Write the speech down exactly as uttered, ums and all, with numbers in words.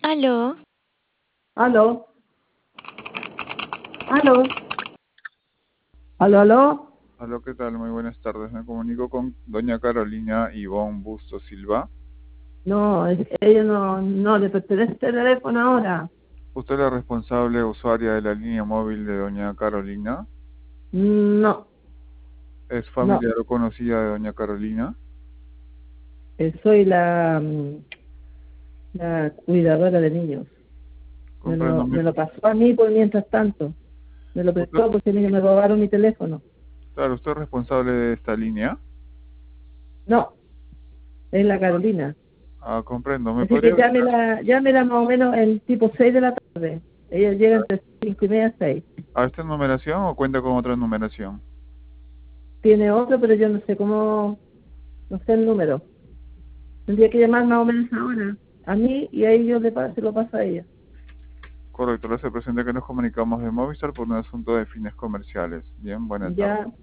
Aló, Aló, aló, aló, aló. Aló, ¿qué tal? Muy buenas tardes. Me comunico con doña Carolina Ivonne Busto Silva. No, es- ella no, no le pertenece el teléfono ahora. ¿Usted es la responsable usuaria de la línea móvil de doña Carolina? No, ¿Es no, familiar o conocida de doña Carolina? eh, soy la, mm, la cuidadora de niños. Me Comprendo. lo, ¿Me- me lo pasó a mí por mientras tanto. Me lo ¿Usted, prestó porque a mí me robaron mi teléfono. claro, usted es responsable de esta línea? No, es la Carolina. Ah, comprendo. ¿Me Así podría que brindar? llámela, llámela más o menos el tipo seis de la tarde. Ella llega entre cinco y media y seis. ¿A esta numeración o cuenta con otra numeración? Tiene otro, pero yo no sé cómo, no sé el número. Tendría que llamar más o menos ahora a mí y ahí yo le pa- se lo paso a ella. Correcto, le hace presente que nos comunicamos de Movistar por un asunto de fines comerciales. Bien, buena tarde. Ya